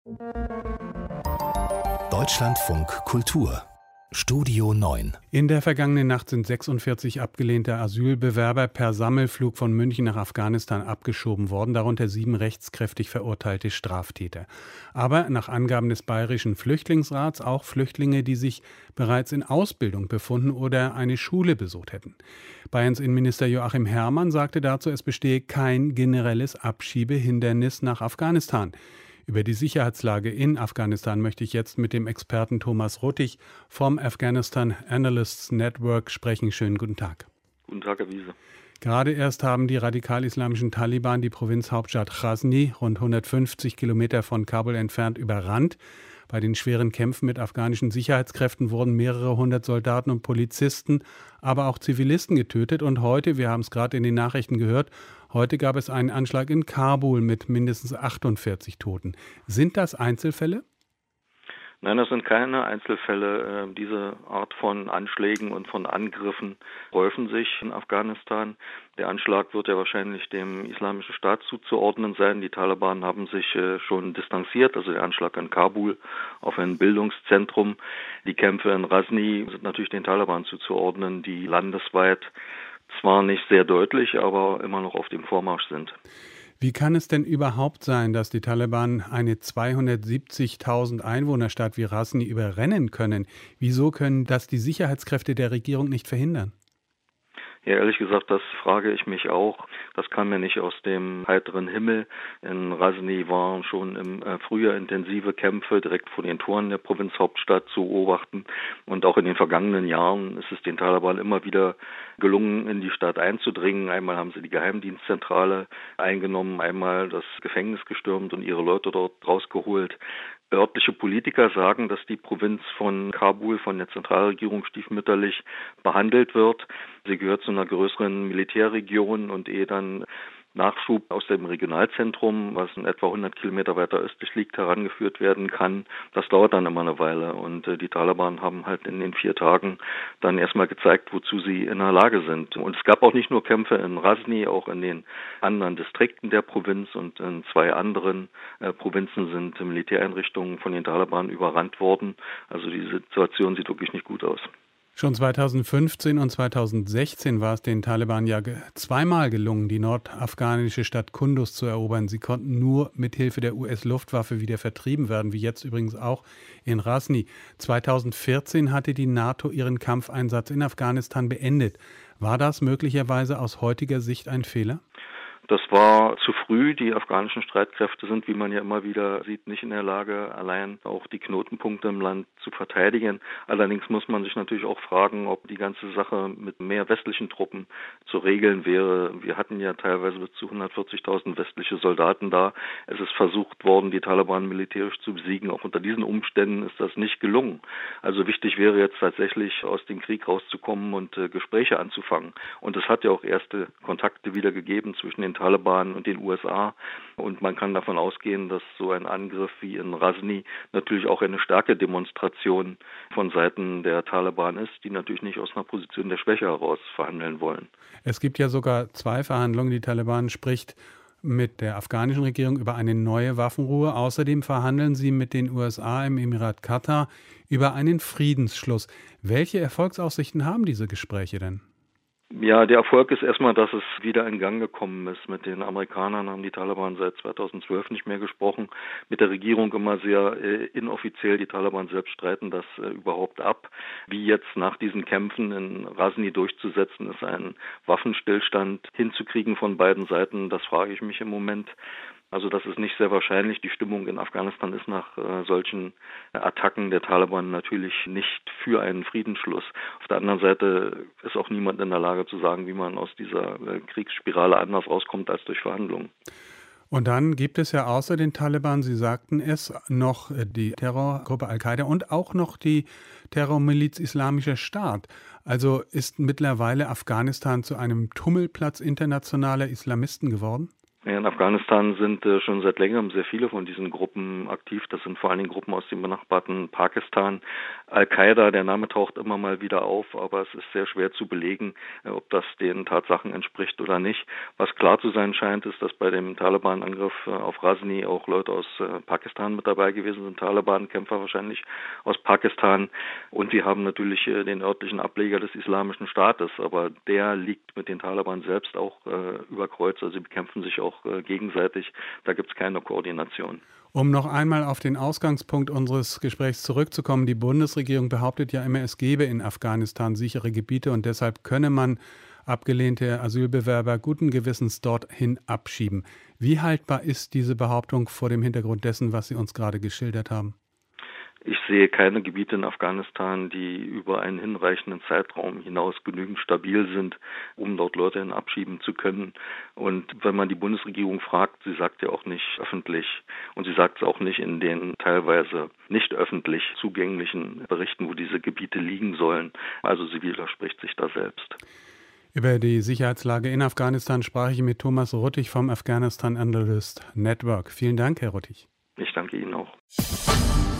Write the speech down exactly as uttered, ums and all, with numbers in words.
Deutschlandfunk Kultur Studio neun. In der vergangenen Nacht sind sechsundvierzig abgelehnte Asylbewerber per Sammelflug von München nach Afghanistan abgeschoben worden, darunter sieben rechtskräftig verurteilte Straftäter. Aber nach Angaben des Bayerischen Flüchtlingsrats auch Flüchtlinge, die sich bereits in Ausbildung befunden oder eine Schule besucht hätten. Bayerns Innenminister Joachim Herrmann sagte dazu, es bestehe kein generelles Abschiebehindernis nach Afghanistan. Über die Sicherheitslage in Afghanistan möchte ich jetzt mit dem Experten Thomas Ruttig vom Afghanistan Analysts Network sprechen. Schönen guten Tag. Guten Tag, Herr Wiese. Gerade erst haben die radikal-islamischen Taliban die Provinzhauptstadt Ghazny, rund hundertfünfzig Kilometer von Kabul entfernt, überrannt. Bei den schweren Kämpfen mit afghanischen Sicherheitskräften wurden mehrere hundert Soldaten und Polizisten, aber auch Zivilisten getötet. Und heute, wir haben es gerade in den Nachrichten gehört, heute gab es einen Anschlag in Kabul mit mindestens achtundvierzig Toten. Sind das Einzelfälle? Nein, das sind keine Einzelfälle. Diese Art von Anschlägen und von Angriffen häufen sich in Afghanistan. Der Anschlag wird ja wahrscheinlich dem Islamischen Staat zuzuordnen sein. Die Taliban haben sich schon distanziert, also der Anschlag in Kabul auf ein Bildungszentrum. Die Kämpfe in Ghazny sind natürlich den Taliban zuzuordnen, die landesweit zwar nicht sehr deutlich, aber immer noch auf dem Vormarsch sind. Wie kann es denn überhaupt sein, dass die Taliban eine zweihundertsiebzigtausend Einwohnerstadt wie Ghazny überrennen können? Wieso können das die Sicherheitskräfte der Regierung nicht verhindern? Ja, ehrlich gesagt, das frage ich mich auch. Das kam ja nicht aus dem heiteren Himmel. In Ghazny waren schon im äh, Frühjahr intensive Kämpfe direkt vor den Toren der Provinzhauptstadt zu beobachten. Und auch in den vergangenen Jahren ist es den Taliban immer wieder gelungen, in die Stadt einzudringen. Einmal haben sie die Geheimdienstzentrale eingenommen, einmal das Gefängnis gestürmt und ihre Leute dort rausgeholt. Örtliche Politiker sagen, dass die Provinz von Kabul von der Zentralregierung stiefmütterlich behandelt wird. Sie gehört zu einer größeren Militärregion und ehe dann Nachschub aus dem Regionalzentrum, was in etwa hundert Kilometer weiter östlich liegt, herangeführt werden kann. Das dauert dann immer eine Weile und äh, die Taliban haben halt in den vier Tagen dann erstmal gezeigt, wozu sie in der Lage sind. Und es gab auch nicht nur Kämpfe in Ghazny, auch in den anderen Distrikten der Provinz und in zwei anderen äh, Provinzen sind Militäreinrichtungen von den Taliban überrannt worden. Also die Situation sieht wirklich nicht gut aus. Schon zweitausendfünfzehn und zweitausendsechzehn war es den Taliban ja zweimal gelungen, die nordafghanische Stadt Kunduz zu erobern. Sie konnten nur mit Hilfe der U S-Luftwaffe wieder vertrieben werden, wie jetzt übrigens auch in Ghazny. zweitausendvierzehn hatte die NATO ihren Kampfeinsatz in Afghanistan beendet. War das möglicherweise aus heutiger Sicht ein Fehler? Das war zu früh. Die afghanischen Streitkräfte sind, wie man ja immer wieder sieht, nicht in der Lage, allein auch die Knotenpunkte im Land zu verteidigen. Allerdings muss man sich natürlich auch fragen, ob die ganze Sache mit mehr westlichen Truppen zu regeln wäre. Wir hatten ja teilweise bis zu hundertvierzigtausend westliche Soldaten da. Es ist versucht worden, die Taliban militärisch zu besiegen. Auch unter diesen Umständen ist das nicht gelungen. Also wichtig wäre jetzt tatsächlich, aus dem Krieg rauszukommen und äh, Gespräche anzufangen. Und es hat ja auch erste Kontakte wieder gegeben zwischen den Taliban und den U S A. Und man kann davon ausgehen, dass so ein Angriff wie in Ghazny natürlich auch eine Stärkedemonstration von Seiten der Taliban ist, die natürlich nicht aus einer Position der Schwäche heraus verhandeln wollen. Es gibt ja sogar zwei Verhandlungen. Die Taliban spricht mit der afghanischen Regierung über eine neue Waffenruhe. Außerdem verhandeln sie mit den U S A im Emirat Katar über einen Friedensschluss. Welche Erfolgsaussichten haben diese Gespräche denn? Ja, der Erfolg ist erstmal, dass es wieder in Gang gekommen ist. Mit den Amerikanern haben die Taliban seit zweitausendzwölf nicht mehr gesprochen. Mit der Regierung immer sehr äh, inoffiziell. Die Taliban selbst streiten das äh, überhaupt ab. Wie jetzt nach diesen Kämpfen in Ghazny durchzusetzen ist, einen Waffenstillstand hinzukriegen von beiden Seiten, das frage ich mich im Moment. Also das ist nicht sehr wahrscheinlich. Die Stimmung in Afghanistan ist nach äh, solchen Attacken der Taliban natürlich nicht für einen Friedensschluss. Auf der anderen Seite ist auch niemand in der Lage zu sagen, wie man aus dieser äh, Kriegsspirale anders rauskommt als durch Verhandlungen. Und dann gibt es ja außer den Taliban, Sie sagten es, noch die Terrorgruppe Al-Qaida und auch noch die Terrormiliz Islamischer Staat. Also ist mittlerweile Afghanistan zu einem Tummelplatz internationaler Islamisten geworden? Ja, in Afghanistan sind äh, schon seit längerem sehr viele von diesen Gruppen aktiv. Das sind vor allen Dingen Gruppen aus dem benachbarten Pakistan. Al-Qaida, der Name taucht immer mal wieder auf, aber es ist sehr schwer zu belegen, äh, ob das den Tatsachen entspricht oder nicht. Was klar zu sein scheint, ist, dass bei dem Taliban-Angriff äh, auf Ghazni auch Leute aus äh, Pakistan mit dabei gewesen sind, Taliban-Kämpfer wahrscheinlich aus Pakistan. Und sie haben natürlich äh, den örtlichen Ableger des Islamischen Staates, aber der liegt mit den Taliban selbst auch äh, über Kreuz, also sie bekämpfen sich auch äh, gegenseitig. Da gibt es keine Koordination. Um noch einmal auf den Ausgangspunkt unseres Gesprächs zurückzukommen, die Bundesregierung behauptet ja immer, es gebe in Afghanistan sichere Gebiete und deshalb könne man abgelehnte Asylbewerber guten Gewissens dorthin abschieben. Wie haltbar ist diese Behauptung vor dem Hintergrund dessen, was Sie uns gerade geschildert haben? Ich sehe keine Gebiete in Afghanistan, die über einen hinreichenden Zeitraum hinaus genügend stabil sind, um dort Leute hin abschieben zu können. Und wenn man die Bundesregierung fragt, sie sagt ja auch nicht öffentlich und sie sagt es auch nicht in den teilweise nicht öffentlich zugänglichen Berichten, wo diese Gebiete liegen sollen. Also sie widerspricht sich da selbst. Über die Sicherheitslage in Afghanistan sprach ich mit Thomas Ruttig vom Afghanistan Analyst Network. Vielen Dank, Herr Ruttig. Ich danke Ihnen auch.